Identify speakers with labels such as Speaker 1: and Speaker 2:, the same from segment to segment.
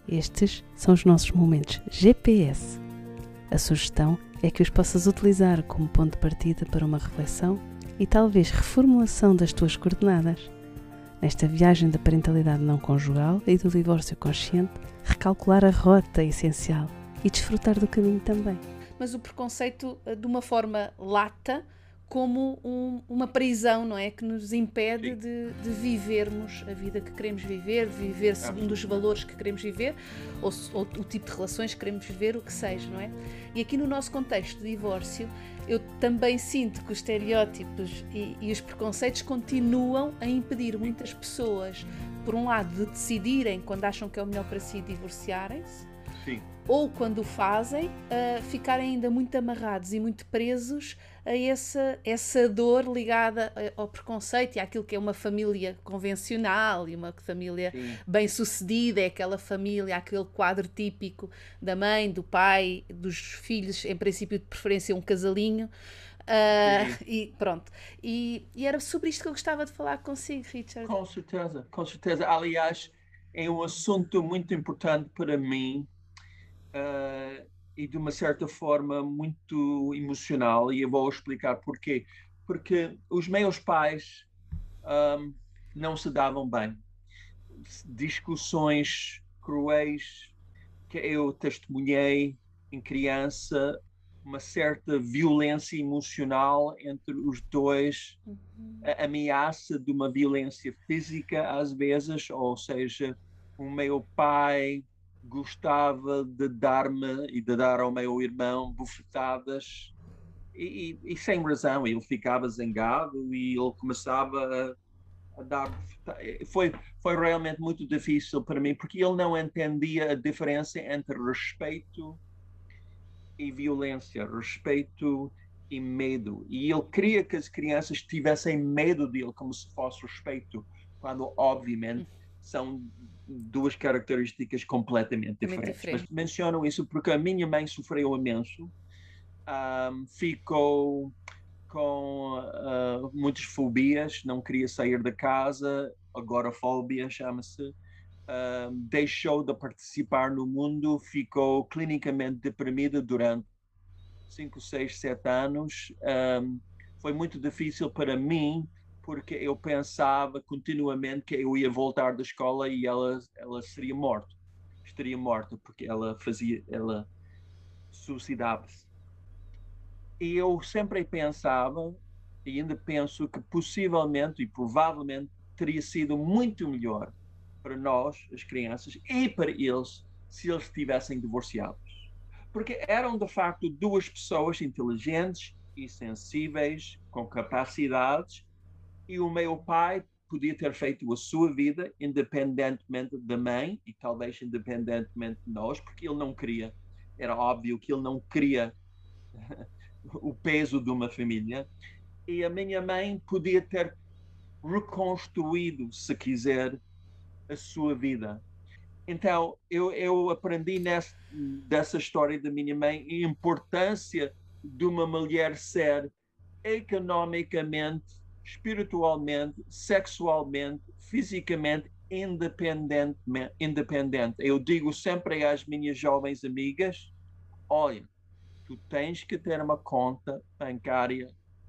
Speaker 1: Estes são os nossos momentos GPS. A sugestão é que os possas utilizar como ponto de partida para uma reflexão e talvez reformulação das tuas coordenadas. Nesta viagem da parentalidade não conjugal e do divórcio consciente, recalcular a rota é essencial e desfrutar do caminho também.
Speaker 2: Mas o preconceito de uma forma lata, como uma prisão, não é? Que nos impede de vivermos a vida que queremos viver, de viver segundo os valores que queremos viver, ou o tipo de relações que queremos viver, o que seja, não é? E aqui no nosso contexto de divórcio, eu também sinto que os estereótipos e os preconceitos continuam a impedir muitas pessoas, por um lado, de decidirem quando acham que é o melhor para si divorciarem-se, ou quando o fazem, ficarem ainda muito amarrados e muito presos a essa dor ligada ao preconceito e àquilo que é uma família convencional e uma família bem-sucedida, é aquela família, aquele quadro típico da mãe, do pai, dos filhos, em princípio de preferência um casalinho. E pronto. E era sobre isto que eu gostava de falar consigo, Richard.
Speaker 3: Com certeza, com certeza. Aliás, é um assunto muito importante para mim. E de uma certa forma muito emocional, e eu vou explicar porquê. Porque os meus pais não se davam bem. Discussões cruéis que eu testemunhei em criança, uma certa violência emocional entre os dois, a ameaça de uma violência física às vezes, ou seja, o meu pai gostava de dar-me e de dar ao meu irmão bufetadas e sem razão. Ele ficava zangado e ele começava a dar bufetadas. Foi realmente muito difícil para mim, porque ele não entendia a diferença entre respeito e violência, respeito e medo. E ele queria que as crianças tivessem medo dele como se fosse respeito, quando obviamente são duas características completamente diferentes. Mas menciono isso porque a minha mãe sofreu imenso, ficou com muitas fobias, não queria sair da casa, agorafobia chama-se, deixou de participar no mundo, ficou clinicamente deprimida durante 5, 6, 7 anos. Foi muito difícil para mim, porque eu pensava continuamente que eu ia voltar da escola e ela estaria morta, porque ela suicidava-se. E eu sempre pensava, e ainda penso, que possivelmente e provavelmente teria sido muito melhor para nós, as crianças, e para eles, se eles estivessem divorciados. Porque eram, de facto, duas pessoas inteligentes e sensíveis, com capacidades, e o meu pai podia ter feito a sua vida independentemente da mãe e talvez independentemente de nós, porque ele não queria, era óbvio que ele não queria o peso de uma família, e a minha mãe podia ter reconstruído, se quiser, a sua vida. Então, eu aprendi dessa história da minha mãe a importância de uma mulher ser economicamente, espiritualmente, sexualmente, fisicamente independente. Eu digo sempre às minhas jovens amigas, olha, tu tens que ter uma conta bancária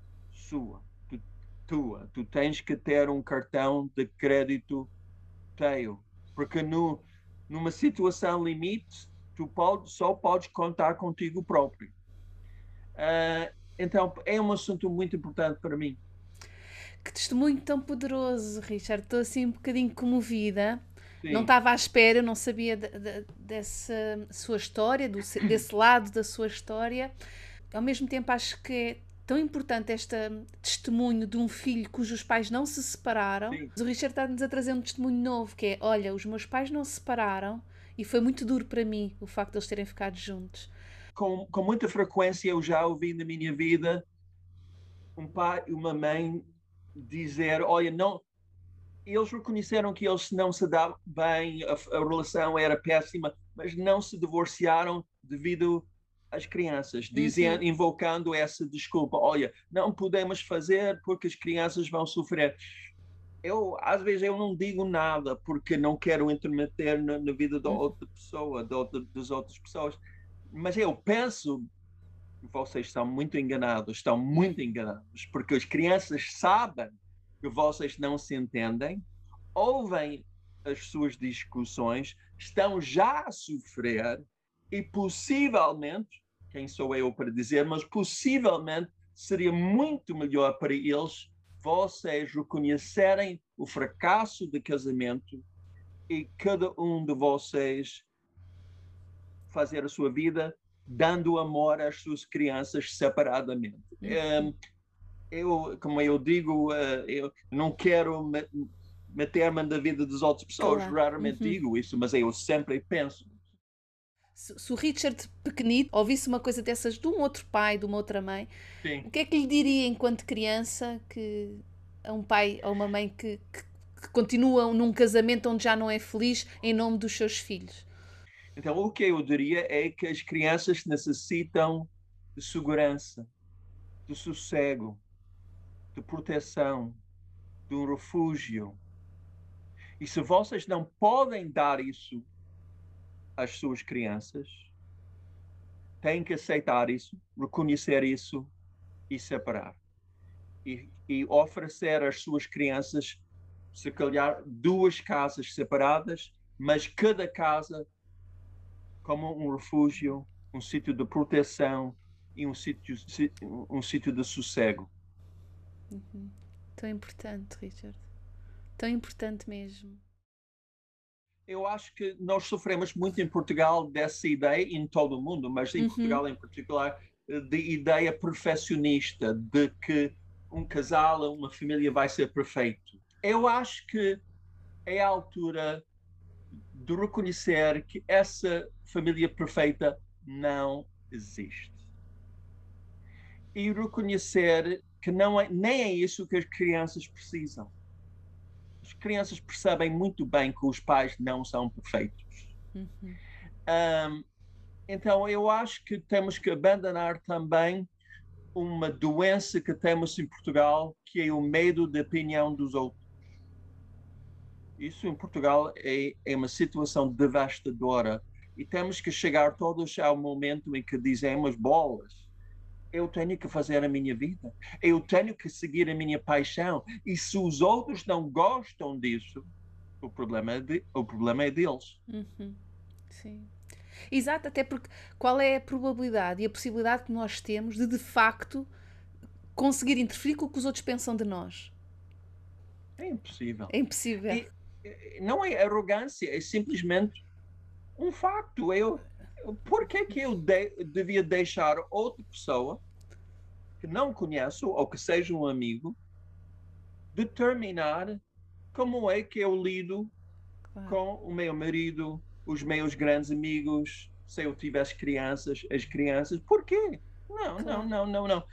Speaker 3: tua. Tu tens que ter um cartão de crédito teu. Porque numa situação limite, tu só podes contar contigo próprio. Então, é um assunto muito importante para mim.
Speaker 2: Que testemunho tão poderoso, Richard. Estou assim um bocadinho comovida.
Speaker 3: Sim.
Speaker 2: Não estava à espera, não sabia dessa sua história, desse lado da sua história. Ao mesmo tempo, acho que é tão importante este testemunho de um filho cujos pais não se separaram.
Speaker 3: Sim.
Speaker 2: O Richard está-nos a trazer um testemunho novo, que é, olha, os meus pais não se separaram e foi muito duro para mim o facto de eles terem ficado juntos.
Speaker 3: Com muita frequência eu já ouvi na minha vida um pai e uma mãe dizer, olha, não, eles reconheceram que eles não se davam bem, a relação era péssima, mas não se divorciaram devido às crianças, dizendo, invocando essa desculpa, olha, não podemos fazer porque as crianças vão sofrer. às vezes eu não digo nada porque não quero intermeter na vida da outra pessoa, das outras pessoas. Mas eu penso que vocês estão muito enganados, porque as crianças sabem que vocês não se entendem, ouvem as suas discussões, estão já a sofrer e possivelmente, quem sou eu para dizer, mas possivelmente seria muito melhor para eles vocês reconhecerem o fracasso do casamento e cada um de vocês fazer a sua vida dando amor às suas crianças separadamente. Como eu digo, eu não quero meter-me na vida das outras pessoas,
Speaker 2: Claro.
Speaker 3: raramente digo isso, mas eu sempre penso.
Speaker 2: Se o Richard pequenito ouvisse uma coisa dessas de um outro pai, de uma outra mãe,
Speaker 3: Sim.
Speaker 2: o que é que lhe diria enquanto criança a um pai ou uma mãe que continuam num casamento onde já não é feliz em nome dos seus filhos?
Speaker 3: Então, o que eu diria é que as crianças necessitam de segurança, de sossego, de proteção, de um refúgio. E se vocês não podem dar isso às suas crianças, têm que aceitar isso, reconhecer isso e separar. E oferecer às suas crianças, se calhar, 2 casas separadas, mas cada casa como um refúgio, um sítio de proteção e um sítio de sossego.
Speaker 2: Tão importante, Richard. Tão importante mesmo.
Speaker 3: Eu acho que nós sofremos muito em Portugal dessa ideia, em todo o mundo, mas em Portugal em particular, de ideia perfeccionista, de que um casal, uma família vai ser perfeito. Eu acho que é a altura de reconhecer que essa família perfeita não existe. E reconhecer que nem é isso que as crianças precisam. As crianças percebem muito bem que os pais não são perfeitos. Então, eu acho que temos que abandonar também uma doença que temos em Portugal, que é o medo da opinião dos outros. Isso em Portugal é uma situação devastadora. E temos que chegar todos ao momento em que dizemos bolas. Eu tenho que fazer a minha vida. Eu tenho que seguir a minha paixão. E se os outros não gostam disso, o problema é deles.
Speaker 2: Sim. Exato, até porque qual é a probabilidade e a possibilidade que nós temos de facto, conseguir interferir com o que os outros pensam de nós?
Speaker 3: É impossível.
Speaker 2: É impossível.
Speaker 3: E não é arrogância, é simplesmente um facto. Por que eu devia deixar outra pessoa que não conheço ou que seja um amigo determinar como é que eu lido com o meu marido, os meus grandes amigos, se eu tivesse crianças, as crianças? Por quê? Não.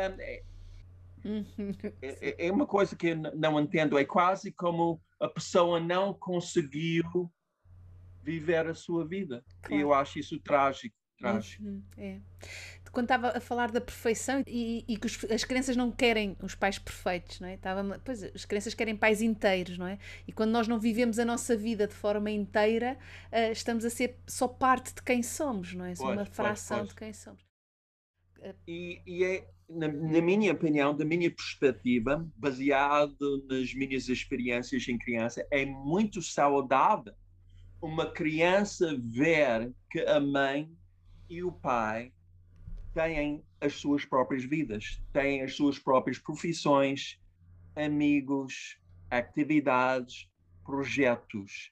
Speaker 3: É uma coisa que eu não entendo. É quase como a pessoa não conseguiu viver a sua vida.
Speaker 2: Claro.
Speaker 3: E eu acho isso trágico.
Speaker 2: É. Quando estava a falar da perfeição e que as crianças não querem os pais perfeitos, não é? Pois, as crianças querem pais inteiros, não é? E quando nós não vivemos a nossa vida de forma inteira, estamos a ser só parte de quem somos, não é? Só uma fração de quem somos.
Speaker 3: E é, na minha opinião, da minha perspectiva, baseado nas minhas experiências em criança, é muito saudável uma criança ver que a mãe e o pai têm as suas próprias vidas, têm as suas próprias profissões, amigos, atividades, projetos.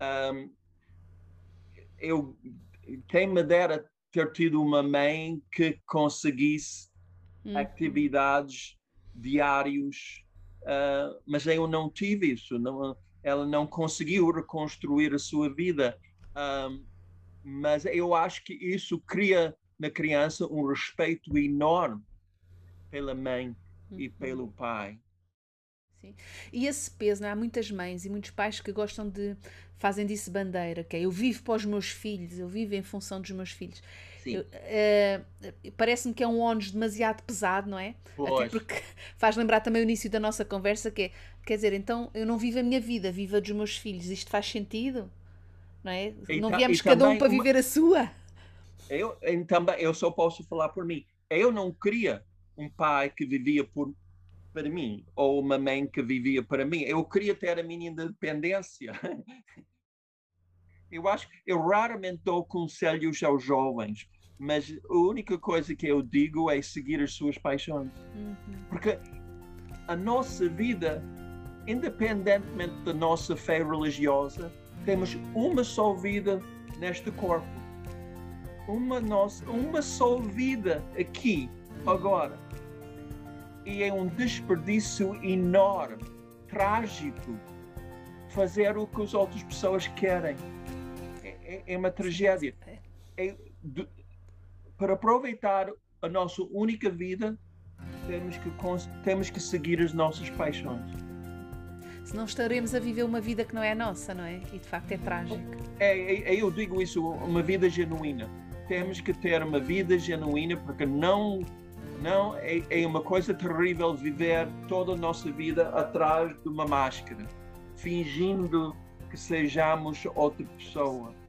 Speaker 3: Quem me dera ter tido uma mãe que conseguisse atividades diárias, mas eu não tive isso. Ela não conseguiu reconstruir a sua vida. Mas eu acho que isso cria na criança um respeito enorme pela mãe e pelo pai.
Speaker 2: Sim. E esse peso, não é? Há muitas mães e muitos pais que gostam de, fazem disso bandeira, que é, eu vivo para os meus filhos, eu vivo em função dos meus filhos.
Speaker 3: Sim.
Speaker 2: Parece-me que é um ónus demasiado pesado, não é?
Speaker 3: Pois.
Speaker 2: Até porque faz lembrar também o início da nossa conversa, que é, quer dizer, então eu não vivo a minha vida, vivo a dos meus filhos. Isto faz sentido? Não é? Não viemos cada um para viver a sua?
Speaker 3: Eu só posso falar por mim. Eu não queria um pai que vivia para mim, ou uma mãe que vivia para mim. Eu queria ter a minha independência. Eu raramente dou conselhos aos jovens, mas a única coisa que eu digo é seguir as suas paixões. Porque a nossa vida, independentemente da nossa fé religiosa, temos uma só vida neste corpo. Uma só vida aqui, agora. E é um desperdício enorme, trágico, fazer o que as outras pessoas querem. É uma tragédia. Para aproveitar a nossa única vida, temos que seguir as nossas paixões.
Speaker 2: Senão estaremos a viver uma vida que não é nossa, não é? E de facto é trágico.
Speaker 3: Eu digo isso, uma vida genuína. Temos que ter uma vida genuína, porque não é uma coisa terrível viver toda a nossa vida atrás de uma máscara, fingindo que sejamos outra pessoa.